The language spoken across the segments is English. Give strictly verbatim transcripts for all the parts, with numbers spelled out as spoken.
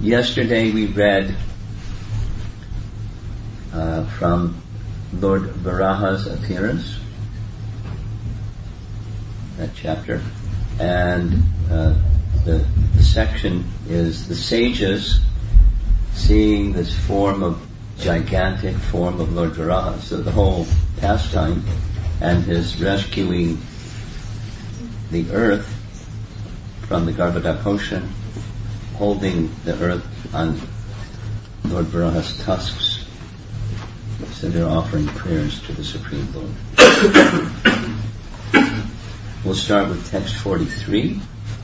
Yesterday we read uh, from Lord Varaha's appearance, that chapter, and uh, the, the section is the sages seeing this form of gigantic form of Lord Varaha. So the whole pastime and his rescuing the earth from the Garbhodak ocean, holding the earth on Lord Varaha's tusks. So they're offering prayers to the Supreme Lord. We'll start with text forty-three.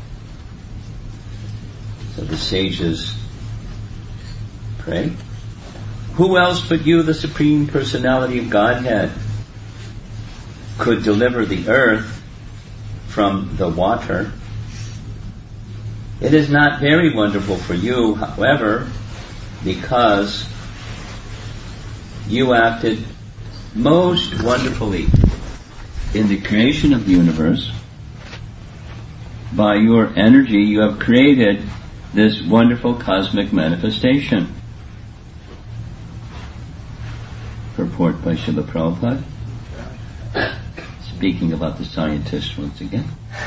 So the sages pray. Who else but you, the Supreme Personality of Godhead, could deliver the earth from the water? It is not very wonderful for you, however, because you acted most wonderfully in the creation of the universe. By your energy, you have created this wonderful cosmic manifestation. Purport by Srila Prabhupada, speaking about the scientist once again.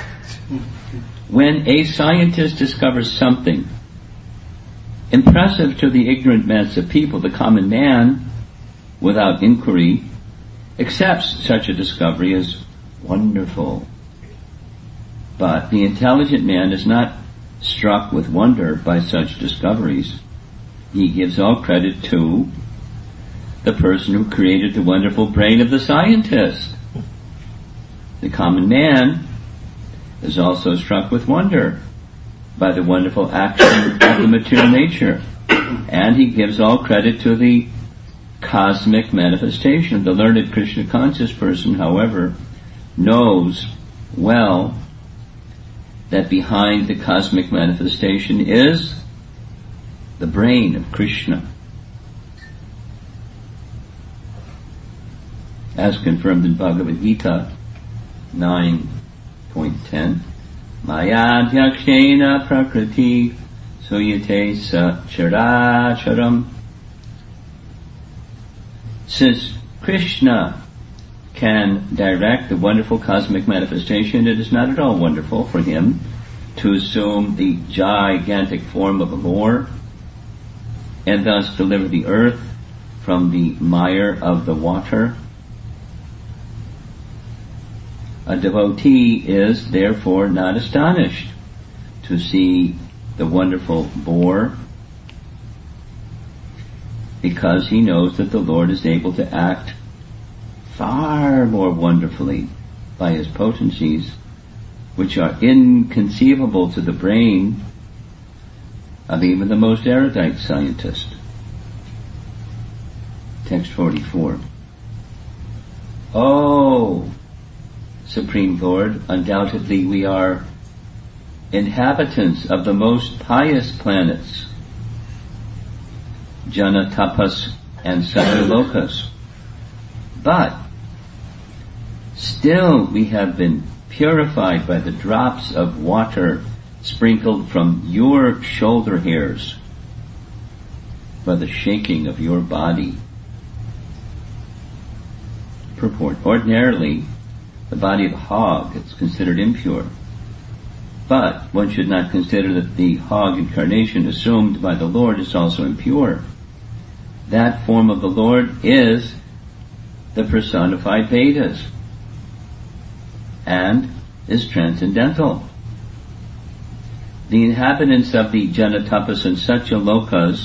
When a scientist discovers something impressive to the ignorant mass of people, the common man, without inquiry, accepts such a discovery as wonderful. But the intelligent man is not struck with wonder by such discoveries. He gives all credit to the person who created the wonderful brain of the scientist. The common man is also struck with wonder by the wonderful action of the material nature, and he gives all credit to the cosmic manifestation. The learned Krishna conscious person, however, knows well that behind the cosmic manifestation is the brain of Krishna, as confirmed in Bhagavad Gita nine point ten. Maya dhyaksena prakriti suyate sa characharam. Since Krishna can direct the wonderful cosmic manifestation, it is not at all wonderful for him to assume the gigantic form of a boar and thus deliver the earth from the mire of the water. A devotee is therefore not astonished to see the wonderful boar, because he knows that the Lord is able to act far more wonderfully by his potencies, which are inconceivable to the brain of even the most erudite scientist. Text forty-four. Oh, Supreme Lord, undoubtedly we are inhabitants of the most pious planets, Jana, Tapas, and Satyalokas. But still we have been purified by the drops of water sprinkled from your shoulder hairs, by the shaking of your body. Purport. Ordinarily, the body of a hog is considered impure, but one should not consider that the hog incarnation assumed by the Lord is also impure. That form of the Lord is the personified Vedas and is transcendental. The inhabitants of the Jana, Tapas, and Satyalokas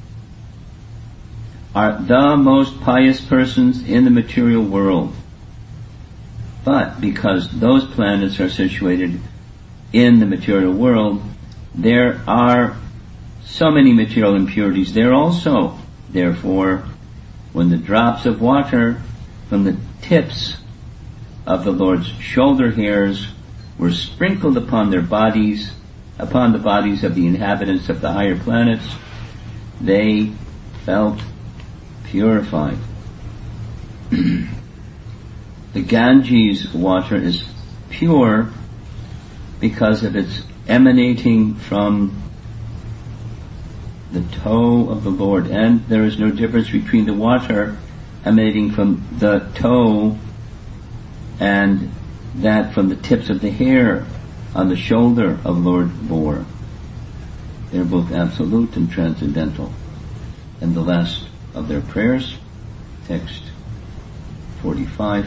are the most pious persons in the material world. But because those planets are situated in the material world, there are so many material impurities there also. Therefore, when the drops of water from the tips of the Lord's shoulder hairs were sprinkled upon their bodies, upon the bodies of the inhabitants of the higher planets, they felt purified. The Ganges water is pure because of its emanating from the toe of the Lord. And there is no difference between the water emanating from the toe and that from the tips of the hair on the shoulder of Lord Bor. They're both absolute and transcendental. And the last of their prayers, text forty-five.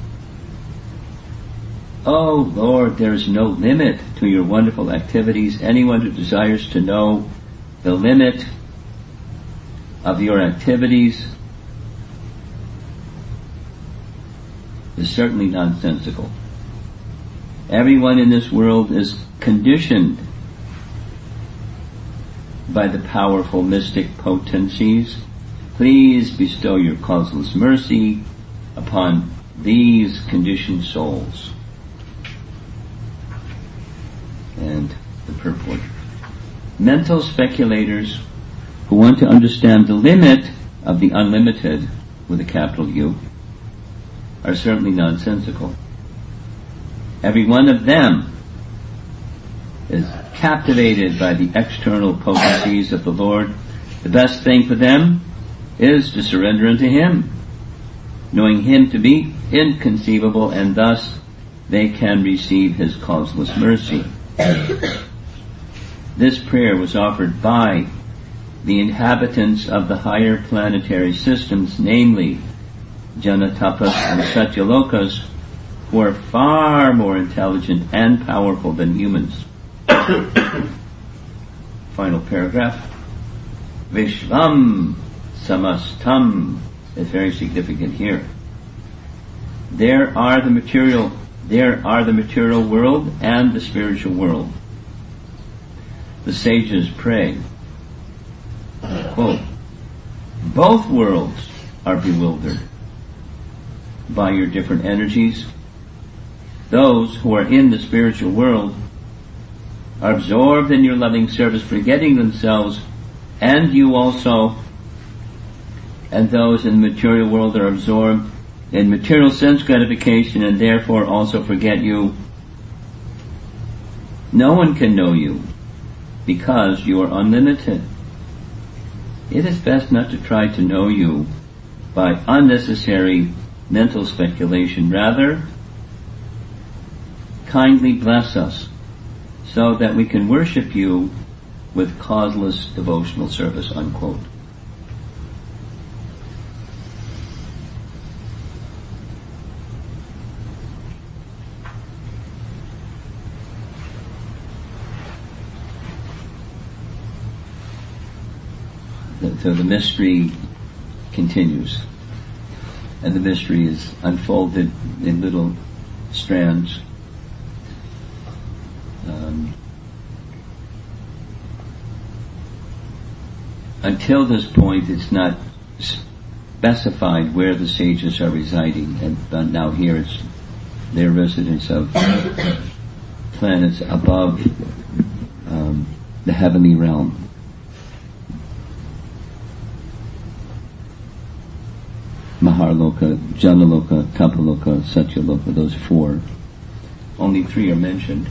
Oh Lord, there is no limit to your wonderful activities. Anyone who desires to know the limit of your activities is certainly nonsensical. Everyone in this world is conditioned by the powerful mystic potencies. Please bestow your causeless mercy upon these conditioned souls. And the purport. Mental speculators who want to understand the limit of the unlimited, with a capital U, are certainly nonsensical. Every one of them is captivated by the external potencies of the Lord. The best thing for them is to surrender unto Him, knowing Him to be inconceivable, and thus they can receive His causeless mercy. This prayer was offered by the inhabitants of the higher planetary systems, namely Janatapas and Satyalokas, who are far more intelligent and powerful than humans. Final paragraph. Vishvam samastam is very significant here. There are the material, there are the material world and the spiritual world. The sages pray, quote, both worlds are bewildered by your different energies. Those who are in the spiritual world are absorbed in your loving service, forgetting themselves, and you also. And those in the material world are absorbed in material sense gratification and therefore also forget you. No one can know you because you are unlimited. It is best not to try to know you by unnecessary mental speculation. Rather, kindly bless us so that we can worship you with causeless devotional service, unquote. So the mystery continues, and the mystery is unfolded in little strands. Um, until this point, it's not specified where the sages are residing, and uh, now here it's their residence of planets above um, the heavenly realm. Maharloka, Janaloka, Tapaloka, Satyaloka, those four. Only three are mentioned.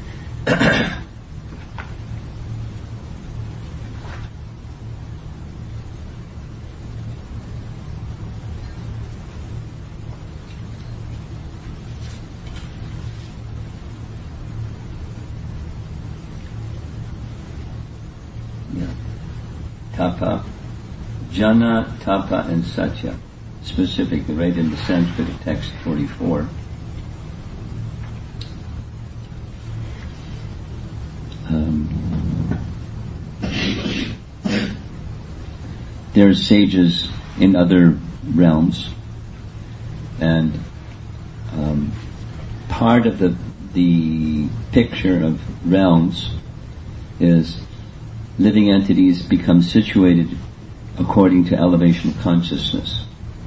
Yeah. Tapa, Jana, Tapa, and Satya. Specifically, right in the Sanskrit text forty-four. Um, there are sages in other realms, and um, part of the the picture of realms is living entities become situated according to elevation of consciousness.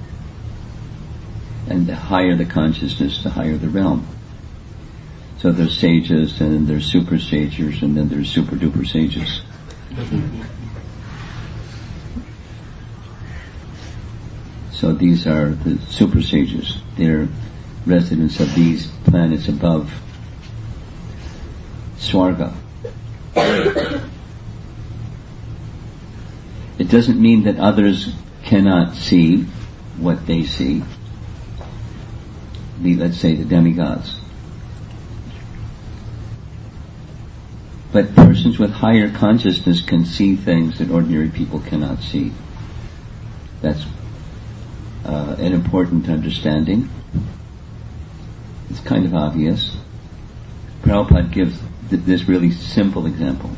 And the higher the consciousness, the higher the realm. So there's sages, and then there's super sages, and then there's super duper sages. So these are the super sages. They're residents of these planets above Swarga. It doesn't mean that others cannot see what they see. The, let's say the demigods. But persons with higher consciousness can see things that ordinary people cannot see. That's uh, an important understanding. It's kind of obvious. Prabhupada gives th- this really simple example.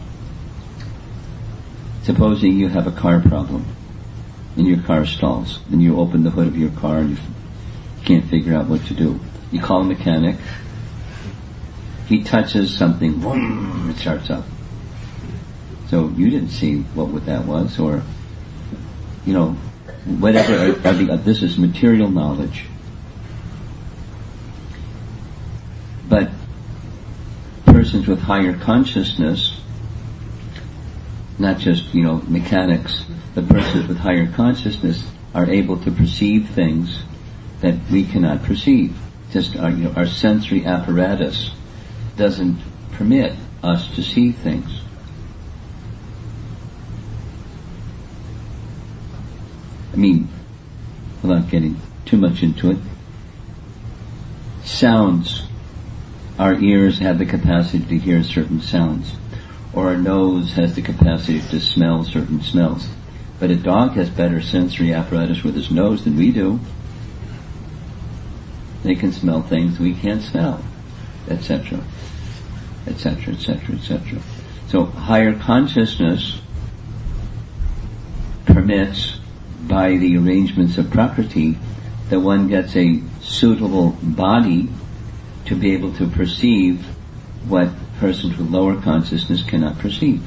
Supposing you have a car problem and your car stalls, and you open the hood of your car and you f- can't figure out what to do. You call a mechanic. He touches something, boom, it starts up. So you didn't see what, what that was, or, you know, whatever. Are the, uh, this is material knowledge. But persons with higher consciousness, not just, you know, mechanics, but persons with higher consciousness are able to perceive things that we cannot perceive. Just our, you know, our sensory apparatus doesn't permit us to see things. I mean, without getting too much into it, sounds. Our ears have the capacity to hear certain sounds, or our nose has the capacity to smell certain smells. But a dog has better sensory apparatus with his nose than we do. They can smell things we can't smell, et cetera, et cetera, et cetera, et cetera. So higher consciousness permits, by the arrangements of Prakriti, that one gets a suitable body to be able to perceive what persons with lower consciousness cannot perceive.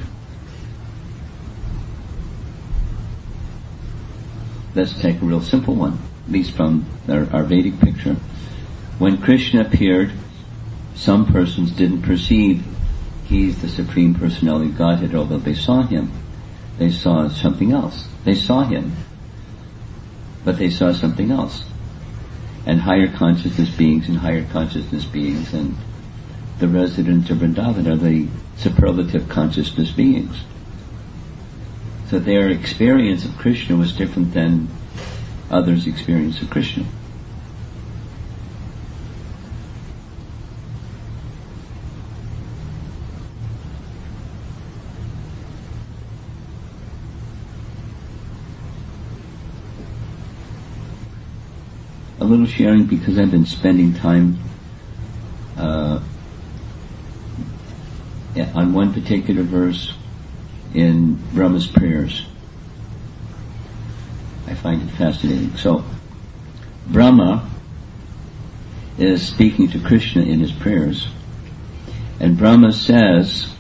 Let's take a real simple one, at least from our, our Vedic picture. When Krishna appeared, some persons didn't perceive he's the Supreme Personality of Godhead, although they saw him. They saw something else. They saw him, but they saw something else. And higher consciousness beings and higher consciousness beings and the residents of Vrindavan are the superlative consciousness beings. So their experience of Krishna was different than others' experience of Krishna. A little sharing, because I've been spending time uh, on one particular verse in Brahma's prayers. I find it fascinating. So, Brahma is speaking to Krishna in his prayers, and Brahma says,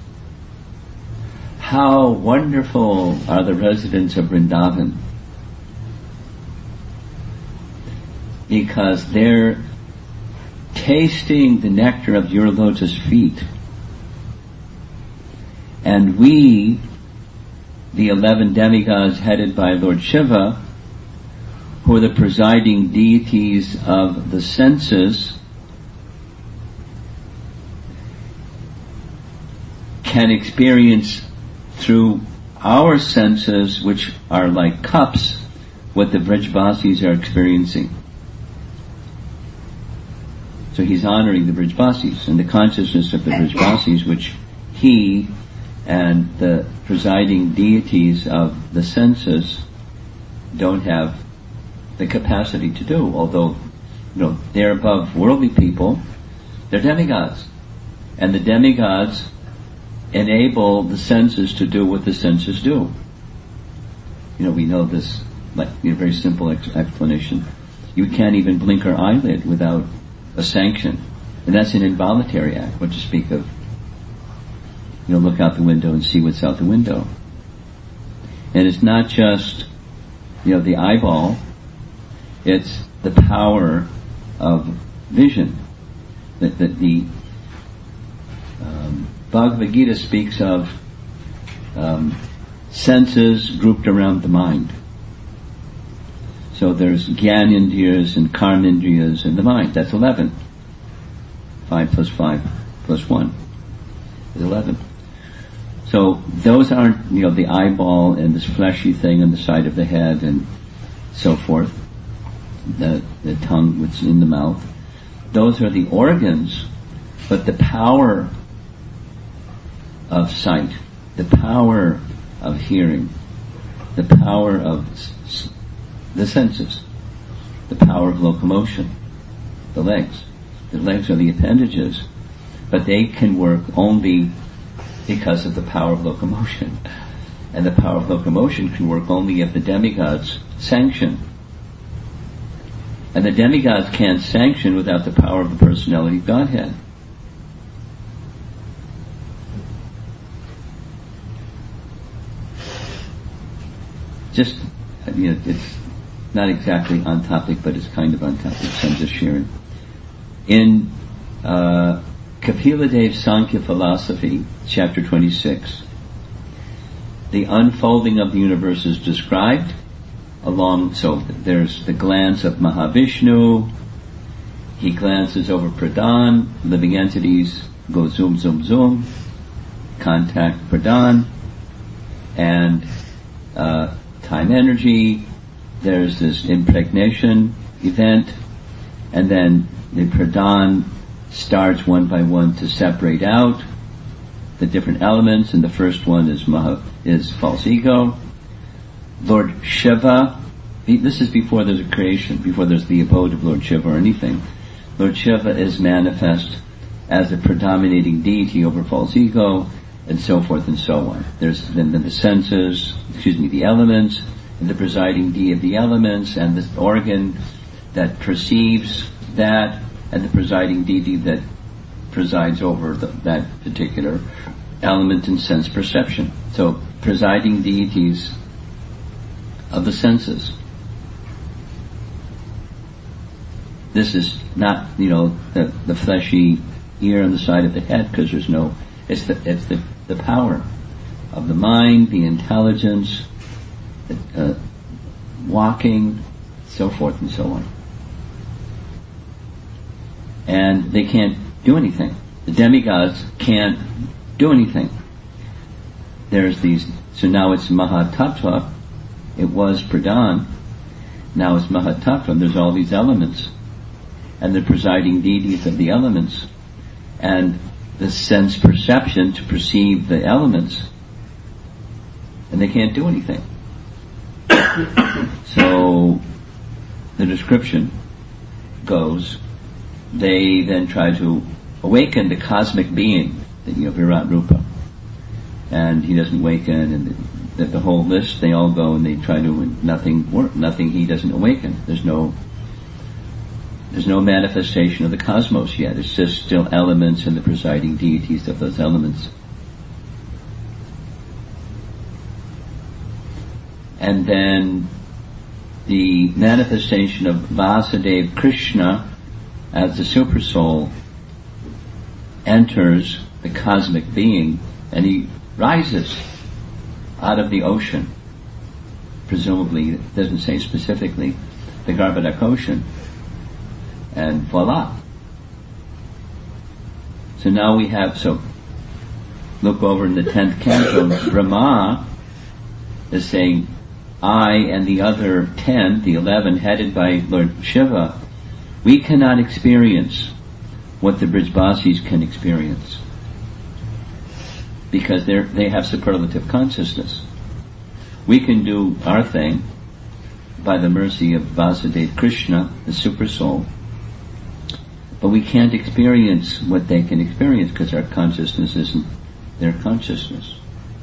"How wonderful are the residents of Vrindavan, because they're tasting the nectar of your lotus feet. And we, the eleven demigods headed by Lord Shiva, who are the presiding deities of the senses, can experience through our senses, which are like cups, what the Vrajbasis are experiencing." So he's honoring the Vrajbasis and the consciousness of the Vrajbasis, which he and the presiding deities of the senses don't have the capacity to do. Although, you know, they're above worldly people, they're demigods. And the demigods enable the senses to do what the senses do. You know, we know this, like, a very simple ex- explanation. You can't even blink your eyelid without a sanction. And that's an involuntary act, what to speak of, you know, look out the window and see what's out the window. And it's not just, you know, the eyeball, it's the power of vision. That, that the um, Bhagavad Gita speaks of um, senses grouped around the mind. So there's Gyanendriyas and Karmendriyas in the mind. That's eleven. Five plus five plus one is eleven. So those aren't, you know, the eyeball and this fleshy thing on the side of the head and so forth, the, the tongue which is in the mouth. Those are the organs, but the power of sight, the power of hearing, the power of s- the senses, the power of locomotion, the legs. The legs are the appendages, but they can work only because of the power of locomotion. And the power of locomotion can work only if the demigods sanction. And the demigods can't sanction without the power of the personality of Godhead. Just, you know, it's not exactly on topic, but it's kind of on topic, so I'm just sharing. In uh, Kapila Dev's Sankhya philosophy, chapter twenty-six, the unfolding of the universe is described along, so there's the glance of Mahavishnu, he glances over Pradhan, living entities go zoom, zoom, zoom, contact Pradhan, and uh, time energy, there's this impregnation event, and then the Pradhan starts one by one to separate out the different elements, and the first one is Maha, is false ego. Lord Shiva, this is before there's a creation, before there's the abode of Lord Shiva or anything. Lord Shiva is manifest as a predominating deity over false ego, and so forth and so on. There's then, then the senses, excuse me, the elements, and the presiding deity of the elements, and this organ that perceives that, and the presiding deity that presides over the, that particular element in sense perception. So, presiding deities of the senses. This is not, you know, the, the fleshy ear on the side of the head, because there's no, it's the, it's the, the power of the mind, the intelligence, the, uh, walking, so forth and so on. And they can't do anything. The demigods can't do anything. There's these, so now it's Mahatattva, it was Pradhan, now it's Mahatattva, and there's all these elements, and the presiding deities of the elements, and the sense perception to perceive the elements, and they can't do anything. So, the description goes, they then try to awaken the cosmic being, the, you know, Virat Rupa, and he doesn't awaken, and the, the whole list, they all go and they try to, nothing work, nothing, he doesn't awaken. There's no, there's no manifestation of the cosmos yet. It's just still elements and the presiding deities of those elements. And then the manifestation of Vasudeva Krishna as the super soul enters the cosmic being, and he rises out of the ocean, presumably, it doesn't say specifically, the Garbhodak ocean, and voila. So now we have, so look over in the tenth canto, Brahma is saying, I and the other ten, the eleven headed by Lord Shiva, we cannot experience what the Brijbasis can experience, because they they have superlative consciousness. We can do our thing by the mercy of Vasudeva Krishna, the super soul, but we can't experience what they can experience because our consciousness isn't their consciousness.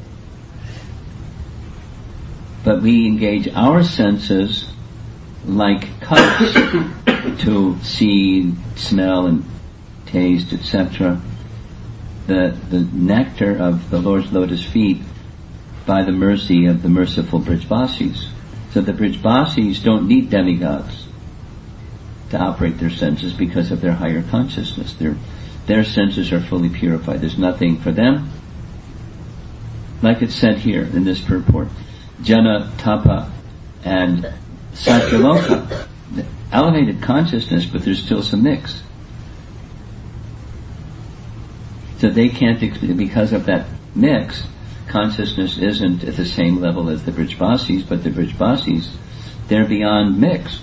But we engage our senses like cups to see, smell, and taste, et cetera, the the nectar of the Lord's lotus feet by the mercy of the merciful Brijbasis. So the Brijbasis don't need demigods to operate their senses because of their higher consciousness. Their their senses are fully purified. There's nothing for them. Like it's said here in this purport, Jana, Tapa, and Satyaloka, the elevated consciousness, but there's still some mix. So they can't, because of that mix, consciousness isn't at the same level as the Vrajbasis, but the Vrajbasis, they're beyond mixed.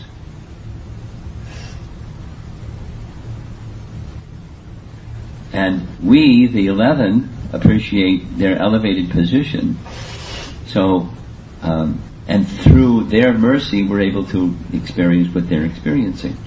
And we, the eleven, appreciate their elevated position. So, um, and through their mercy, we're able to experience what they're experiencing.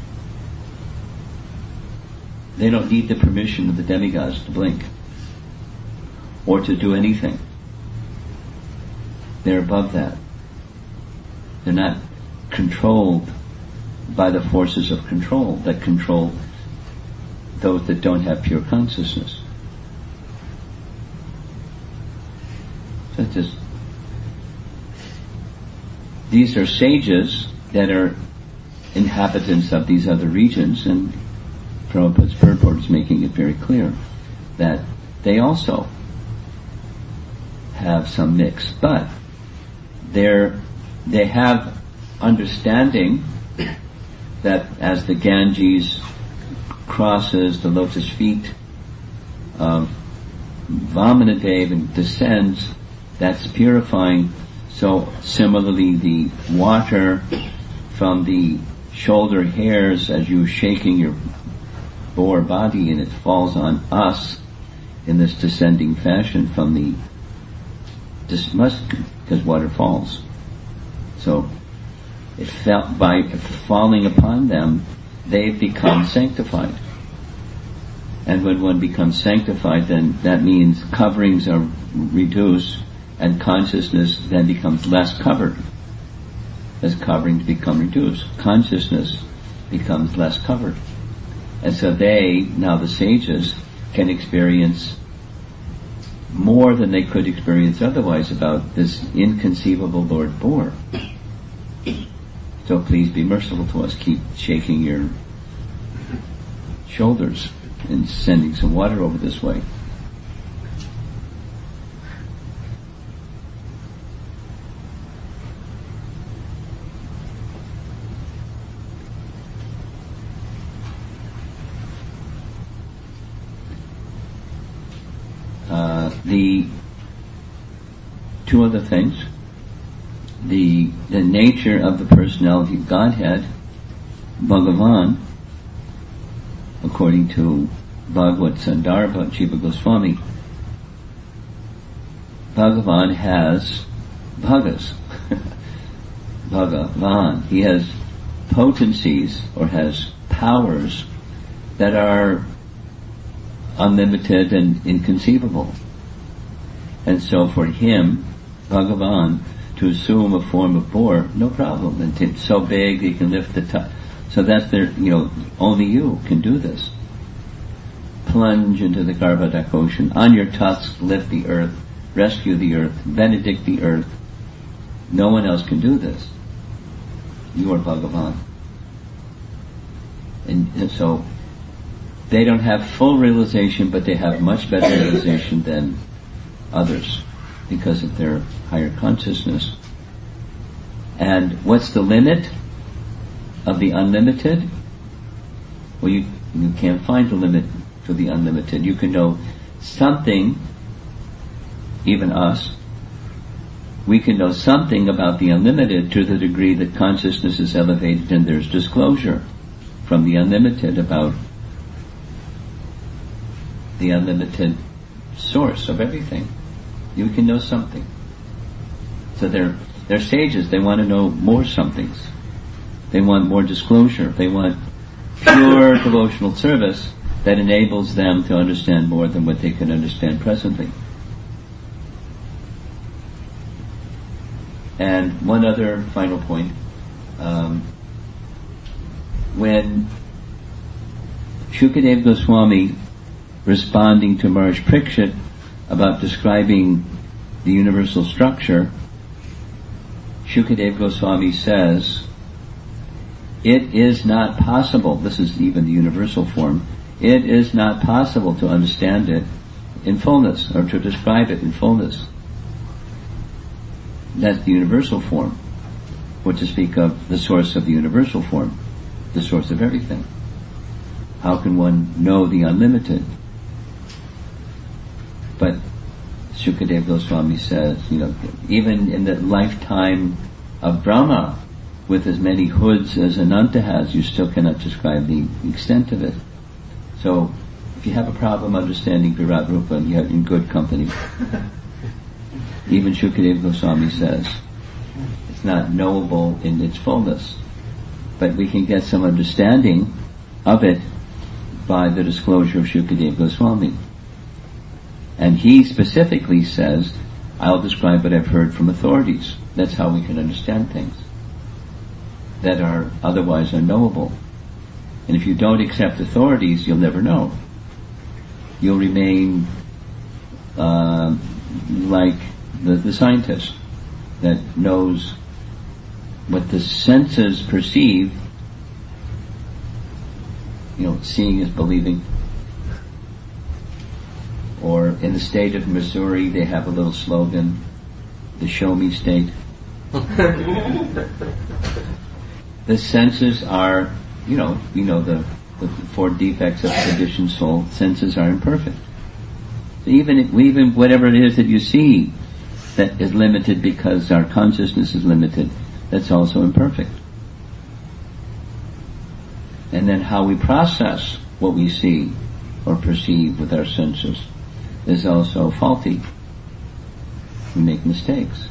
They don't need the permission of the demigods to blink or to do anything. They're above that. They're not controlled by the forces of control that control those that don't have pure consciousness. So it's just, these are sages that are inhabitants of these other regions, and Prabhupada's purport is making it very clear that they also have some mix, but they're, they have understanding that as the Ganges crosses the lotus feet of Vamanadev and descends, that's purifying. So similarly, the water from the shoulder hairs, as you're shaking your boar body, and it falls on us in this descending fashion from the, this must, because water falls. So it felt, by falling upon them, they've become sanctified. And when one becomes sanctified, then that means coverings are reduced, and consciousness then becomes less covered. As coverings become reduced, consciousness becomes less covered. And so they, now the sages, can experience more than they could experience otherwise about this inconceivable Lord Boar. So please be merciful to us. Keep shaking your shoulders and sending some water over this way. Uh, the two other things. The the nature of the personality of Godhead, Bhagavan, according to Bhagavad Sandarbha, Jiva Goswami, Bhagavan has bhagas. Bhagavan. He has potencies, or has powers, that are unlimited and inconceivable. And so for him, Bhagavan, to assume a form of boar, no problem. And it's so big he can lift the top. So that's their, you know, only you can do this. Plunge into the Garbhodak ocean. On your tusks, lift the earth, rescue the earth, benedict the earth. No one else can do this. You are Bhagavan. And, and so, they don't have full realization, but they have much better realization than others because of their higher consciousness. And what's the limit of the unlimited? Well, you, you can't find the limit to the unlimited. You can know something, even us, we can know something about the unlimited to the degree that consciousness is elevated and there's disclosure from the unlimited about the unlimited source of everything. You can know something. So they're, they're sages. They want to know more somethings. They want more disclosure. They want pure devotional service that enables them to understand more than what they can understand presently. And one other final point. Um, when Shukadeva Goswami, responding to Maharaj Parikshit about describing the universal structure, Shukadeva Goswami says, it is not possible, this is even the universal form, it is not possible to understand it in fullness, or to describe it in fullness. That's the universal form. What to speak of the source of the universal form, the source of everything. How can one know the unlimited? But Shukadeva Goswami says, you know, even in the lifetime of Brahma, with as many hoods as Ananta has, you still cannot describe the extent of it. So, if you have a problem understanding Virat Rupa, you're in good company. Even Shukadeva Goswami says, it's not knowable in its fullness. But we can get some understanding of it by the disclosure of Shukadeva Goswami. And he specifically says, I'll describe what I've heard from authorities. That's how we can understand things that are otherwise unknowable. And if you don't accept authorities, you'll never know. You'll remain uh, like the, the scientist that knows what the senses perceive. You know, seeing is believing. Or in the state of Missouri, they have a little slogan, the show me state. The senses are, you know, you know the, the four defects of conditioned soul. Senses are imperfect. So even if, even whatever it is that you see that is limited because our consciousness is limited, that's also imperfect. And then how we process what we see or perceive with our senses is also faulty. We make mistakes.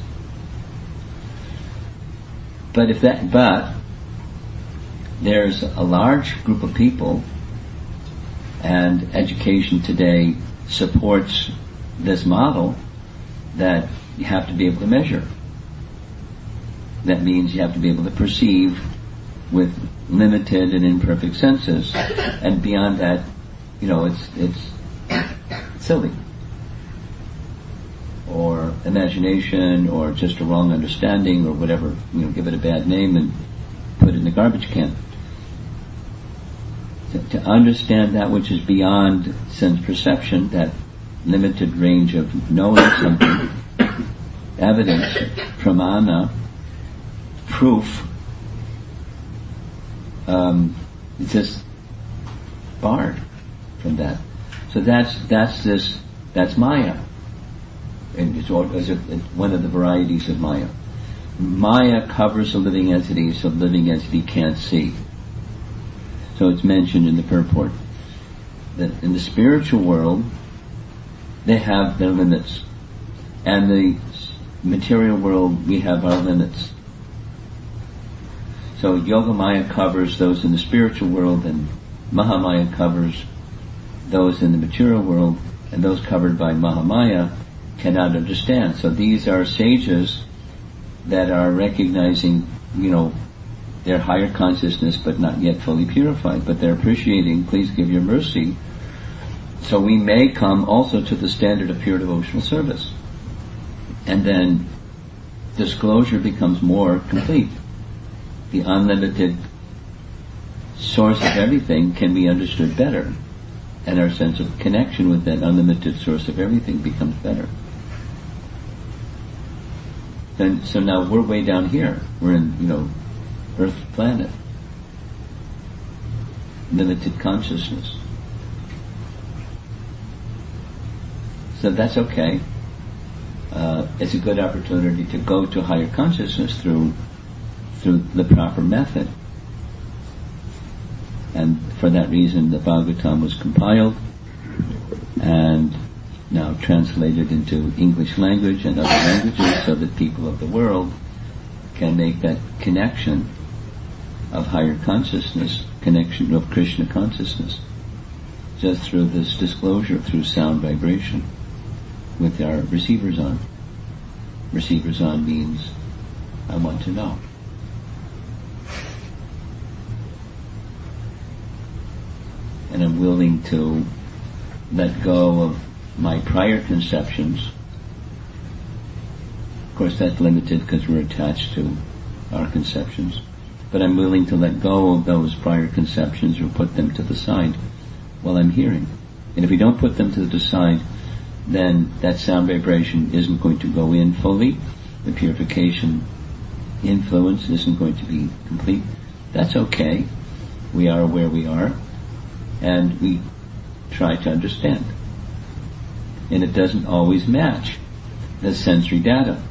But if that, but there's a large group of people, and education today supports this model, that you have to be able to measure. That means you have to be able to perceive with limited and imperfect senses, and beyond that, you know, it's it's silly, or imagination, or just a wrong understanding, or whatever. You know, give it a bad name and put it in the garbage can. To, to understand that which is beyond sense perception, that limited range of knowing something, evidence, pramana, proof, um, it's just barred from that. So that's that's this that's Maya, and it's, it's, it's one of the varieties of Maya. Maya covers a living entity, so the living entity can't see. So it's mentioned in the purport that in the spiritual world they have their limits, and the material world we have our limits. So Yogamaya covers those in the spiritual world, and Mahamaya covers those in the material world, and those covered by Mahamaya cannot understand. So these are sages that are recognizing, you know, their higher consciousness but not yet fully purified, but they're appreciating, please give your mercy, so we may come also to the standard of pure devotional service. And then disclosure becomes more complete. The unlimited source of everything can be understood better, and our sense of connection with that unlimited source of everything becomes better. And so now we're way down here. We're in, you know, Earth planet. Limited consciousness. So that's okay. Uh, it's a good opportunity to go to higher consciousness through through the proper method. And for that reason the Bhagavatam was compiled and now translated into English language and other languages, so that people of the world can make that connection of higher consciousness, connection of Krishna consciousness, just through this disclosure, through sound vibration, with our receivers on. Receivers on means, I want to know. And I'm willing to let go of my prior conceptions. Of course that's limited because we're attached to our conceptions. But I'm willing to let go of those prior conceptions or put them to the side while I'm hearing. And if we don't put them to the side, then that sound vibration isn't going to go in fully. The purification influence isn't going to be complete. That's okay. We are where we are, and we try to understand. and it doesn't always match the sensory data.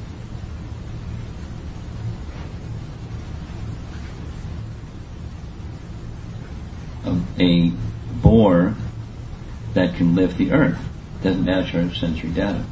A boar that can lift the earth doesn't match our sensory data.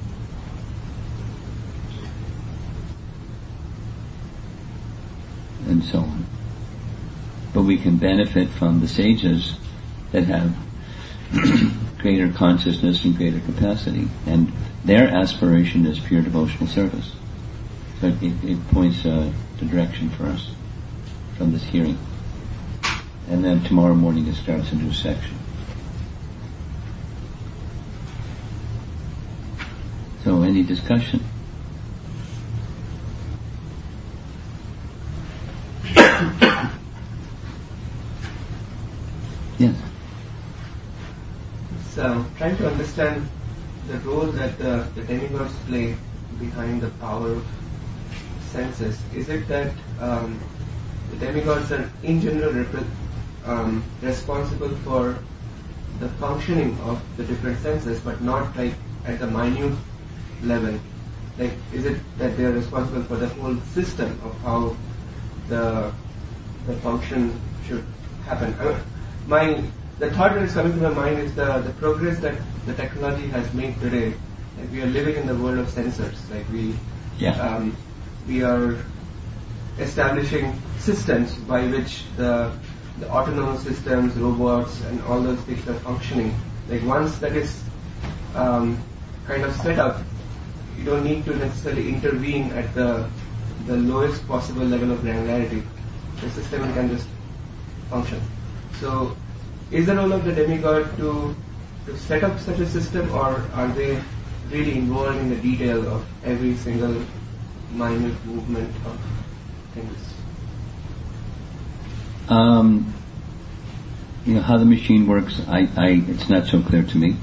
And so on. But we can benefit from the sages that have greater consciousness and greater capacity, and their aspiration is pure devotional service. So it, it points uh, the direction for us from this hearing. And then tomorrow morning it starts a new section. So any discussion? Yes. So, trying to understand the role that the, the demigods play behind the power of senses. Is it that um, the demigods are in general rep- um, responsible for the functioning of the different senses, but not like at the minute level? Like, is it that they are responsible for the whole system of how the the function should happen? I mean, my the thought that is coming to my mind is the, the progress that the technology has made today. Like, we are living in the world of sensors. Like we yeah. um, we are establishing systems by which the the autonomous systems, robots, and all those things are functioning. Like once that is um, kind of set up, you don't need to necessarily intervene at the the lowest possible level of granularity. The system can just function. So, is the role of the demigod to to set up such a system, or are they really involved in the detail of every single minute movement of things? Um, you know, how the machine works, I, I, it's not so clear to me.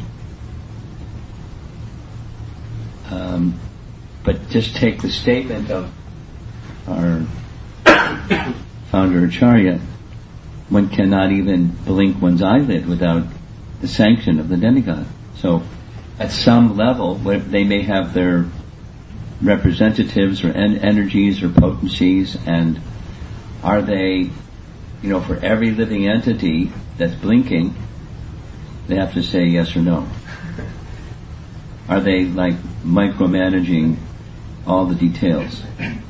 Um, but just take the statement of our founder Acharya: one cannot even blink one's eyelid without the sanction of the demigod. So, at some level, where they may have their representatives or en- energies or potencies, and are they, you know, for every living entity that's blinking, they have to say yes or no. Are they like micromanaging all the details?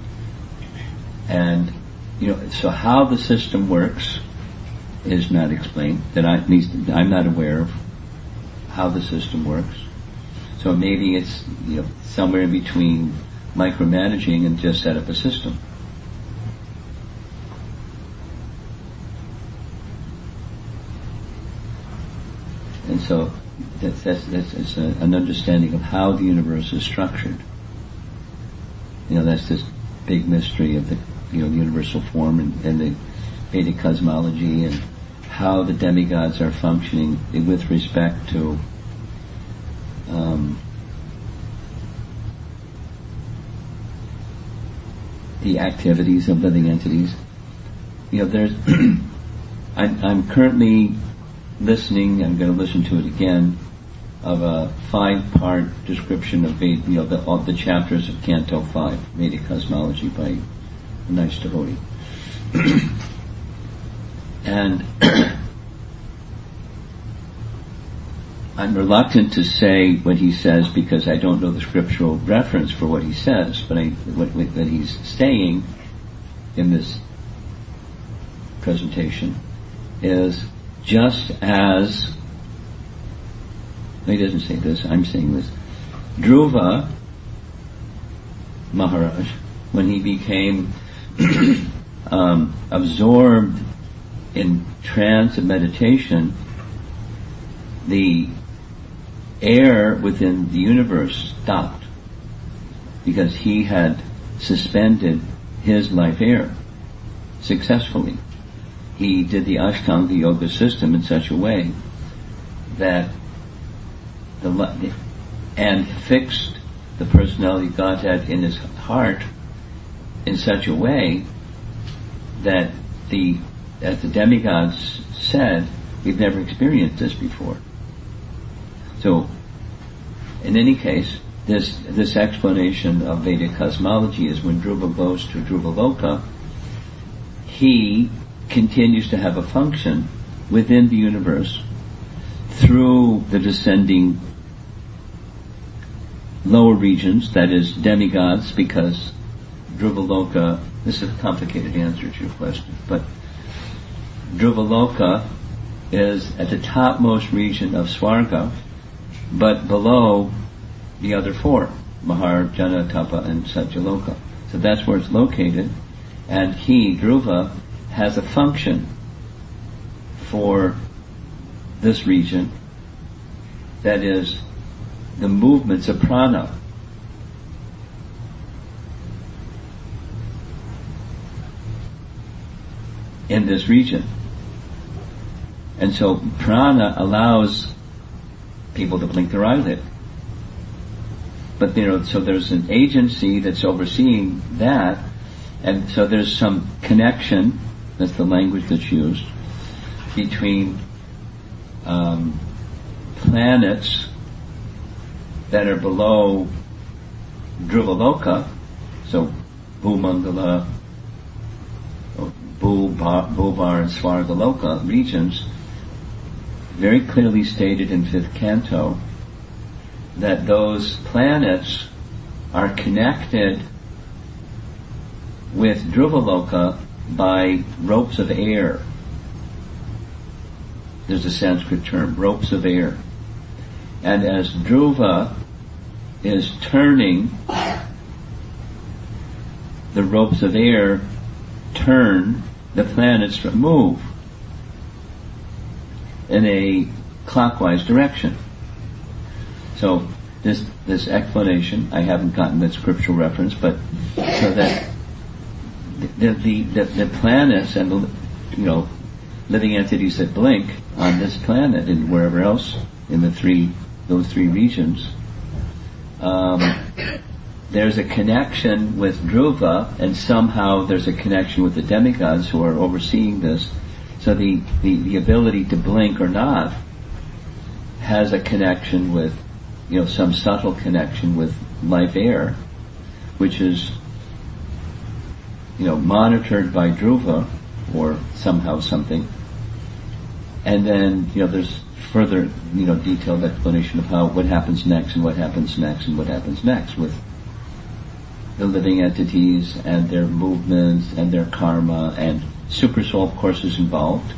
And, you know, so how the system works is not explained. That I, at least I'm not aware of how the system works. So maybe it's, you know, somewhere in between micromanaging and just set up a system. And so that's, that's, that's, that's a, an understanding of how the universe is structured. You know, that's this big mystery of the, you know, the universal form and, and the Vedic cosmology, and how the demigods are functioning with respect to um, the activities of living entities. You know, there's I'm, I'm currently listening, I'm going to listen to it again, of a five-part description of Veda, you know, the, all the chapters of Canto five, Vedic Cosmology, by a nice devotee. And I'm reluctant to say what he says because I don't know the scriptural reference for what he says, but I, what, what he's saying in this presentation is just as, he doesn't say this, I'm saying this, Dhruva Maharaj, when he became um, absorbed in trance and meditation, the air within the universe stopped because he had suspended his life air successfully. He did the Ashtanga Yoga system in such a way that the and fixed the personality of Godhead in his heart in such a way that the, as the demigods said, we've never experienced this before. So in any case, this this explanation of Vedic cosmology is when Dhruva goes to Dhruvaloka, he continues to have a function within the universe through the descending lower regions, that is demigods, because Dhruvaloka, this is a complicated answer to your question, but Dhruvaloka is at the topmost region of Swarga, but below the other four, Mahar, Jana, Tapa, and Satyaloka. So that's where it's located, and he, Dhruva, has a function for this region, that is the movements of prana. In this region. And so prana allows people to blink their eyelid. But you know, so there's an agency that's overseeing that, and so there's some connection, that's the language that's used, between um, planets that are below Dhruvaloka, so Bhumangala, Bhubar, Bhubar and Svargaloka regions, very clearly stated in fifth canto that those planets are connected with Dhruvaloka by ropes of air. There's a Sanskrit term, ropes of air. And as Dhruva is turning, the ropes of air turn the planets to move in a clockwise direction. So this this explanation, I haven't gotten the scriptural reference, but so that the the the, the planets and the, you know, living entities that blink on this planet and wherever else in the three those three regions, um, there's a connection with Dhruva, and somehow there's a connection with the demigods who are overseeing this. So the, the, the ability to blink or not has a connection with, you know, some subtle connection with life air, which is, you know, monitored by Dhruva or somehow something. And then, you know, there's further, you know, detailed explanation of how, what happens next and what happens next and what happens next with the living entities and their movements and their karma, and Super Soul, of course, is involved.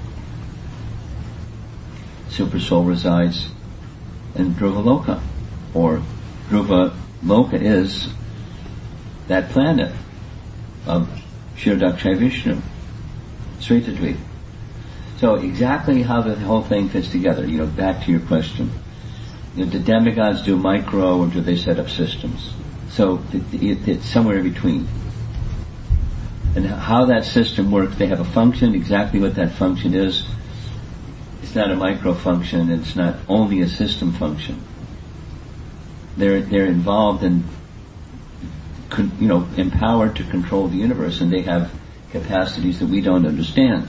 Super Soul resides in Dhruvaloka, or Dhruvaloka is that planet of Kshirodakshay Vishnu, Svetadvip. So exactly how the whole thing fits together, you know, back to your question. You know, do demigods do micro, or do they set up systems? So it, it, it's somewhere in between. And how that system works, they have a function, exactly what that function is. It's not a micro function, it's not only a system function. They're, they're involved in, you know, empowered to control the universe, and they have capacities that we don't understand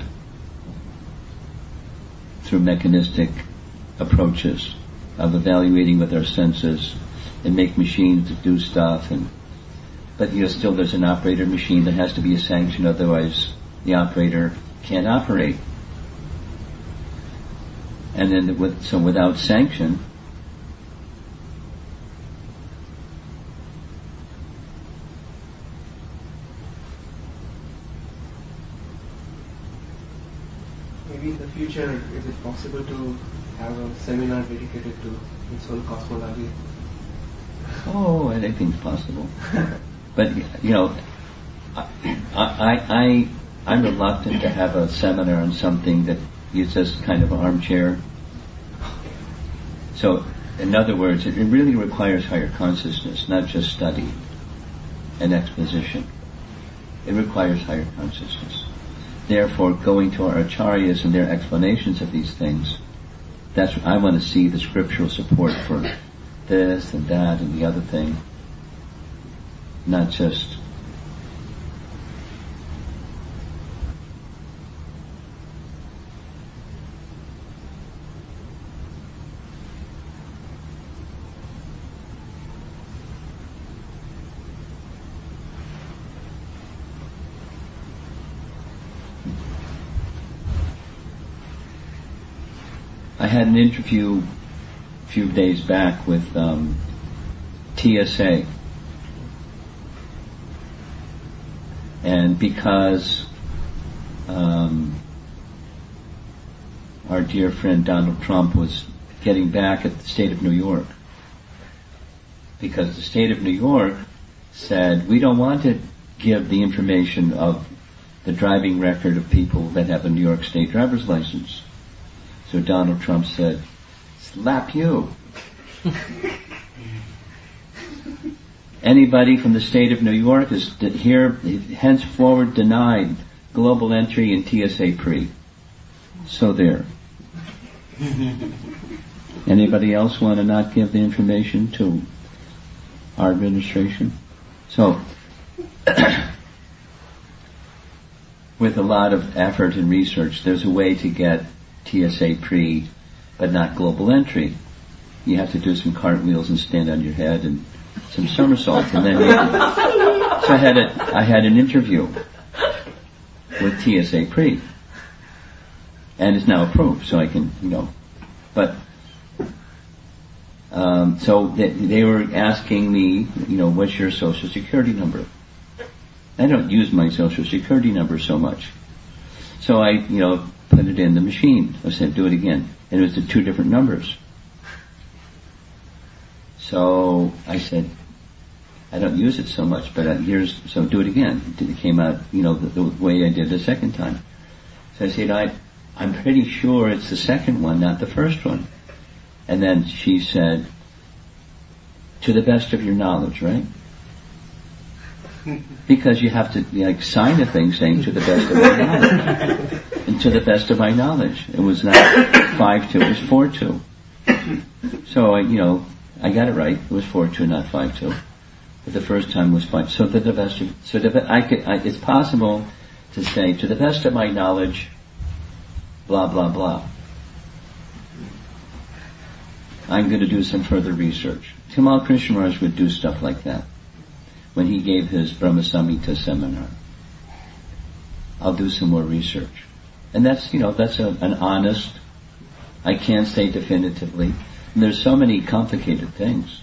through mechanistic approaches of evaluating with our senses and make machines to do stuff. And but you know, still there's an operator machine that has to be a sanction, otherwise the operator can't operate. And then with, so without sanction, maybe in the future, is it possible to have a seminar dedicated to its whole cosmology? Oh, anything's possible. But, you know, I, I, I, I'm reluctant to have a seminar on something that uses kind of an armchair. So, in other words, it really requires higher consciousness, not just study and exposition. It requires higher consciousness. Therefore, going to our acharyas and their explanations of these things, that's what I want to see, the scriptural support for this and that and the other thing. Not just I had an interview a few days back with um, T S A. And because um, our dear friend Donald Trump was getting back at the state of New York, because the state of New York said, we don't want to give the information of the driving record of people that have a New York State driver's license. So Donald Trump said, slap you. Anybody from the state of New York is here henceforward denied global entry in T S A pre. So there. Anybody else want to not give the information to our administration? So, with a lot of effort and research, there's a way to get T S A pre, but not global entry. You have to do some cartwheels and stand on your head and some somersaults, and then you can, so I had a I had an interview with T S A pre, and it's now approved, so I can you know, but um, so they, they were asking me, you know, what's your social security number? I don't use my social security number so much, so I you know put it in the machine. I said, do it again, and it was the two different numbers. So I said, I don't use it so much, but here's, so do it again. It came out, you know, the, the way I did the second time. So I said, I, I'm pretty sure it's the second one, not the first one. And then she said, to the best of your knowledge, right? Because you have to, like, sign a thing saying to the best of my knowledge. And to the best of my knowledge. It was not five two, it was four two. So I, you know, I got it right. It was four two, not five two. But the first time was five. So to the best of, so the, I could, I, it's possible to say, to the best of my knowledge, blah, blah, blah. I'm going to do some further research. Tamal Krishnaraj would do stuff like that when he gave his Brahma Samhita seminar. I'll do some more research. And that's, you know, that's a, an honest, I can't say definitively. And there's so many complicated things.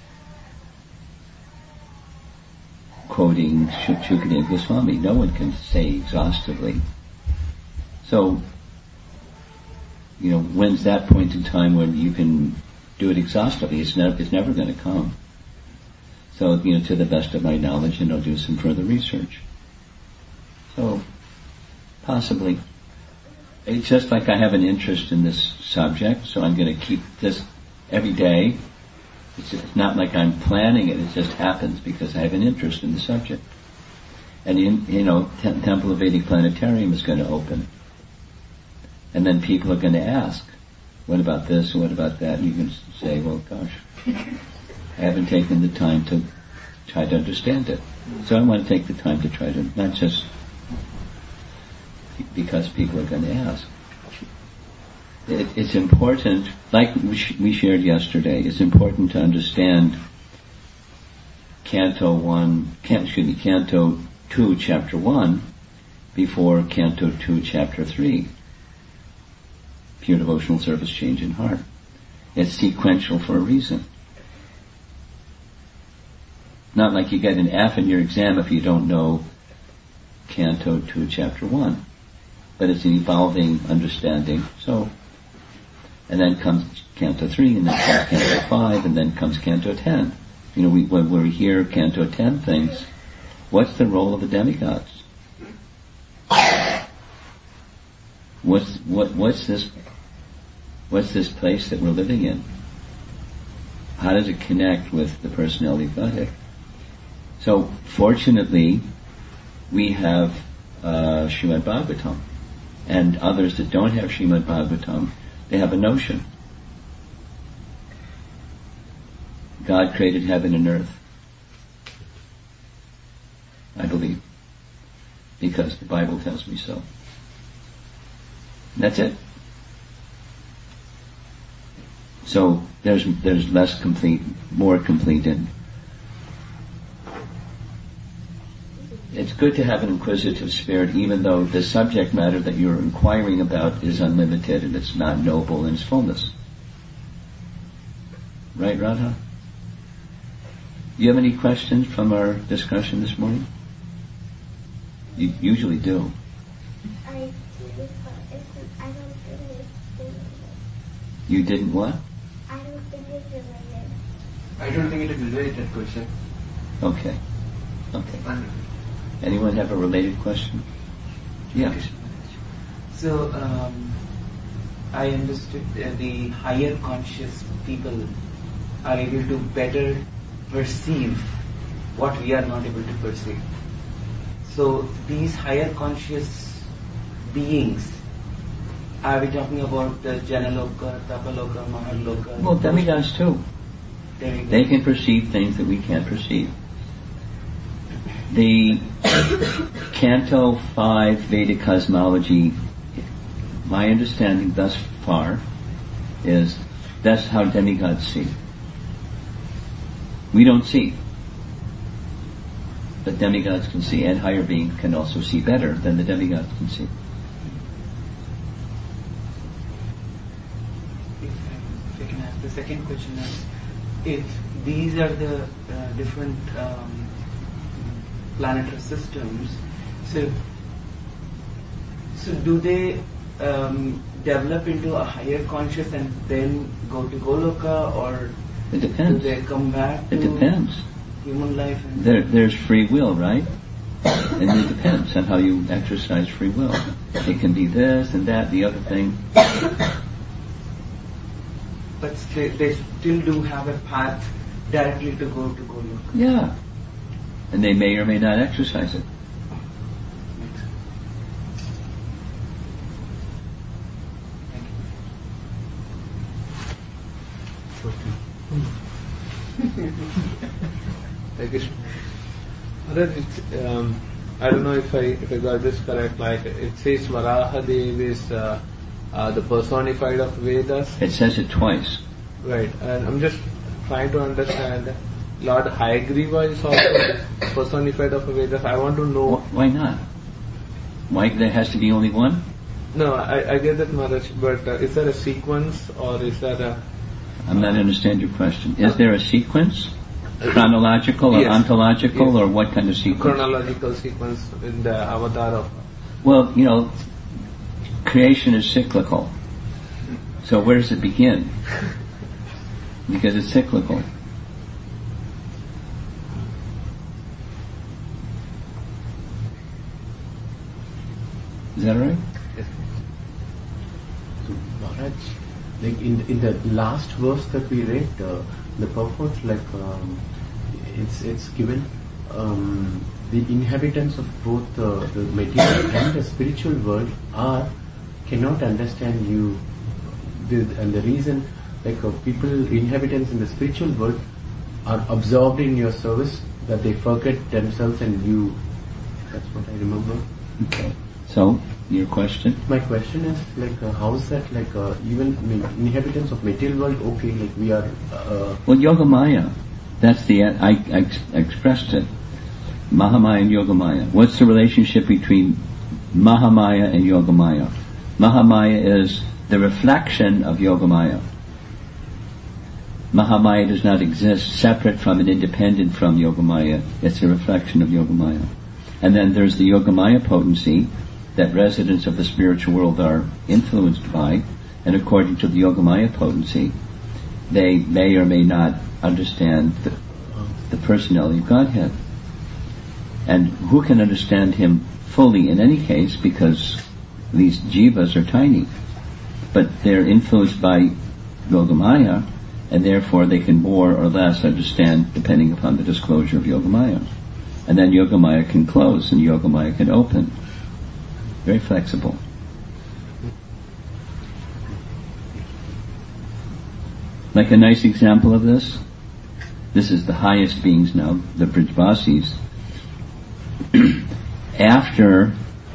Quoting Shukadeva Goswami, no one can say exhaustively. So, you know, when's that point in time when you can do it exhaustively? It's never, it's never going to come. So, you know, to the best of my knowledge, and I'll do some further research. So, possibly. It's just like I have an interest in this subject, so I'm going to keep this every day. It's, it's not like I'm planning it, it just happens because I have an interest in the subject. And, in, you know, T- Temple of Vedic Planetarium is going to open. And then people are going to ask, what about this and what about that? And you can say, well, gosh, I haven't taken the time to try to understand it. So I want to take the time to try to, not just because people are going to ask. It, it's important, like we, sh- we shared yesterday, it's important to understand Canto one, can, excuse me, Canto two, Chapter one, before Canto two, Chapter three. Pure devotional service, change in heart. It's sequential for a reason. Not like you get an F in your exam if you don't know Canto two, Chapter one. But it's an evolving understanding. So, and then comes Canto three, and then comes Canto five, and then comes Canto ten. You know, we, when we hear Canto ten things, what's the role of the demigods? What's, what, what's this, what's this place that we're living in? How does it connect with the personality of Godhead? So, fortunately, we have, uh, Srimad Bhagavatam. And others that don't have Srimad Bhagavatam, they have a notion. God created heaven and earth. I believe. Because the Bible tells me so. And that's it. So there's there's less complete, more complete, and it's good to have an inquisitive spirit, even though the subject matter that you're inquiring about is unlimited and it's not noble in its fullness. Right, Radha? Do you have any questions from our discussion this morning? You usually do. I do, but it's, I don't think it's related. You didn't what? I don't think it's related. I don't think it is a related question. Okay. Okay. Anyone have a related question? Yeah. So, um, I understood uh, the higher conscious people are able to better perceive what we are not able to perceive. So, these higher conscious beings, are we talking about the Janaloka, Tapaloka, Mahaloka? Well, demigods too. Demigods. They can perceive things that we can't perceive. The Canto five Vedic cosmology, my understanding thus far, is that's how demigods see. We don't see. But demigods can see, and higher beings can also see better than the demigods can see. If I, if I can ask, the second question is, if these are the uh, different um, planetary systems, so so do they um, develop into a higher conscious and then go to Goloka, or It depends. do they come back It to depends. human life? And There, there's free will, right? And it depends on how you exercise free will. It can be this and that, the other thing. but they, they still do have a path directly to go to Goloka. Yeah. And they may or may not exercise it. Thank you. Maharaj, it's, um, I don't know if I if I got this correct. Like it says, Varaha Dev is uh, uh, the personified of Vedas. It says it twice. Right, and I'm just trying to understand. Lord Hayagriva is also personified of Vedas. I want to know. Wh- Why not? Why there has to be only one? No, I, I get that, Maharaj, but uh, is there a sequence or is there a? I'm not understand your question. Is there a sequence? Chronological or Yes. ontological, Yes. or what kind of sequence? Chronological sequence in the avatar of. Well, you know, creation is cyclical. So where does it begin? Because it's cyclical. Is that right? So, Maharaj, like in in the last verse that we read, uh, the purport, like um, it's it's given um, the inhabitants of both uh, the material and the spiritual world are cannot understand you, the, and the reason, like uh, people inhabitants in the spiritual world are absorbed in your service that they forget themselves and you. That's what I remember. Okay. So, your question? My question is like, uh, how is that like uh, even I mean, inhabitants of material world? Okay, like we are. Uh, Well, Yogamaya. That's the I, I ex- expressed it. Mahamaya and Yogamaya. What's the relationship between Mahamaya and Yogamaya? Mahamaya is the reflection of Yogamaya. Mahamaya does not exist separate from and independent from Yogamaya. It's a reflection of Yogamaya. And then there's the Yogamaya potency that residents of the spiritual world are influenced by, and according to the Yogamaya potency, they may or may not understand the, the personality of Godhead. And who can understand Him fully in any case, because these jivas are tiny. But they're influenced by Yogamaya, and therefore they can more or less understand depending upon the disclosure of Yogamaya. And then Yogamaya can close and Yogamaya can open. Very flexible. Like a nice example of this, this is the highest beings now, the Brijvasis. After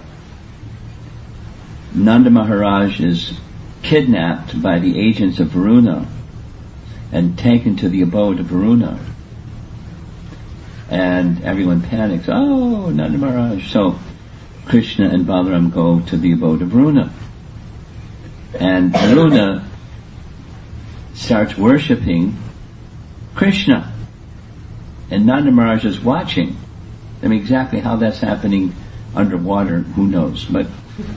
Nanda Maharaj is kidnapped by the agents of Varuna and taken to the abode of Varuna, and everyone panics. Oh, Nanda Maharaj. So Krishna and Balaram go to the abode of Varuna. And Varuna starts worshipping Krishna. And Nanda Maharaj is watching. I mean, exactly how that's happening underwater, who knows? But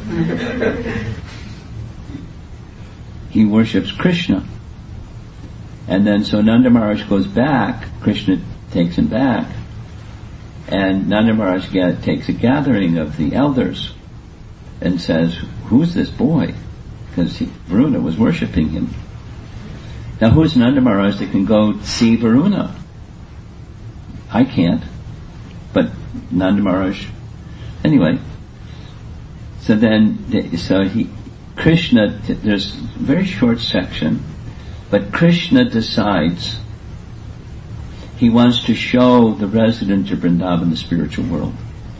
he worships Krishna. And then so Nanda Maharaj goes back, Krishna takes him back, and Nanda Maharaj get, takes a gathering of the elders and says, who's this boy? Because he, Varuna was worshipping him. Now who's Nanda Maharaj that can go see Varuna? I can't. But Nanda Maharaj, anyway. So then, so he, Krishna, there's a very short section, but Krishna decides he wants to show the residents of Vrindavan the spiritual world.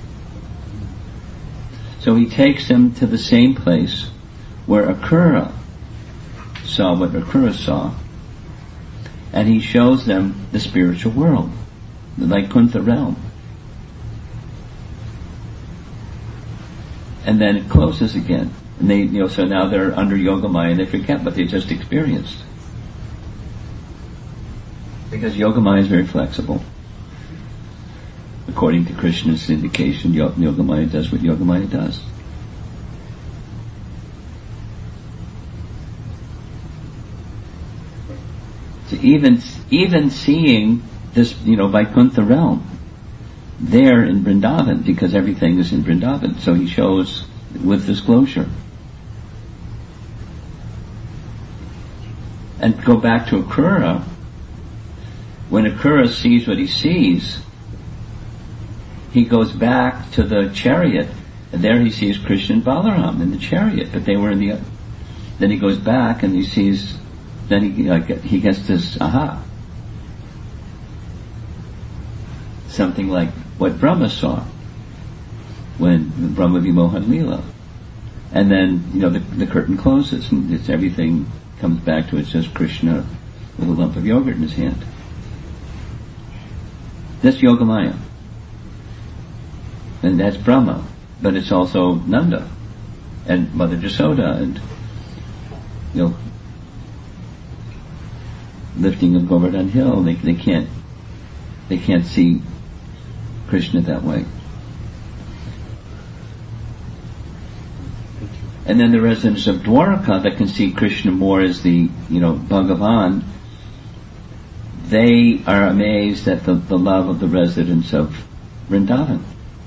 So he takes them to the same place where Akrura saw what Akrura saw, and he shows them the spiritual world, the Vaikuntha realm. And then it closes again. And they, you know, so now they're under Yogamaya and they forget what they just experienced. Because Yogamaya is very flexible. According to Krishna's indication, Yogamaya does what Yogamaya does. So even, even seeing this, you know, Vaikuntha realm, there in Vrindavan, because everything is in Vrindavan, so he shows with disclosure. And go back to Akrura. When Akrura sees what he sees, he goes back to the chariot, and there he sees Krishna and Balaram in the chariot, but they were in the. Then he goes back and he sees. Then he uh, he gets this aha. Something like what Brahma saw when Brahma Vimohan Leela. And then, you know, the, the curtain closes and it's everything comes back to it says Krishna with a lump of yogurt in his hand. That's Yogamaya. And that's Brahma. But it's also Nanda and Mother Jasoda and, you know, lifting of Govardhan Hill. They, they can't, they can't see Krishna that way. And then the residents of Dwarka that can see Krishna more as the, you know, Bhagavan, they are amazed at the, the love of the residents of Vrindavan.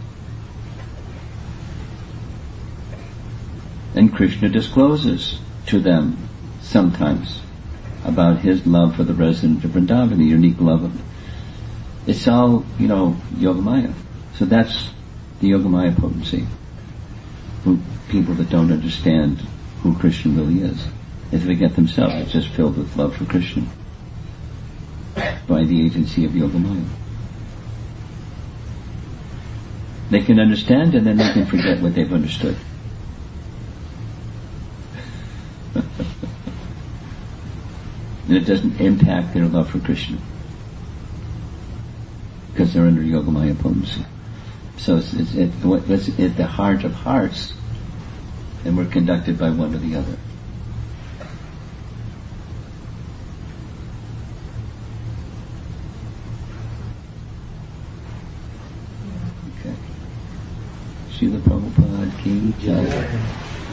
And Krishna discloses to them sometimes about his love for the residents of Vrindavan, the unique love of it's all, you know, Yogamaya. So that's the Yogamaya potency. For people that don't understand who Krishna really is. They forget themselves. It's just filled with love for Krishna by the agency of Yogamaya. They can understand and then they can forget what they've understood. And it doesn't impact their love for Krishna. Because they're under Yogamaya potency. So it's, it's, it's at the heart of hearts, and we're conducted by one or the other. Okay. Srila Prabhupada ki jai.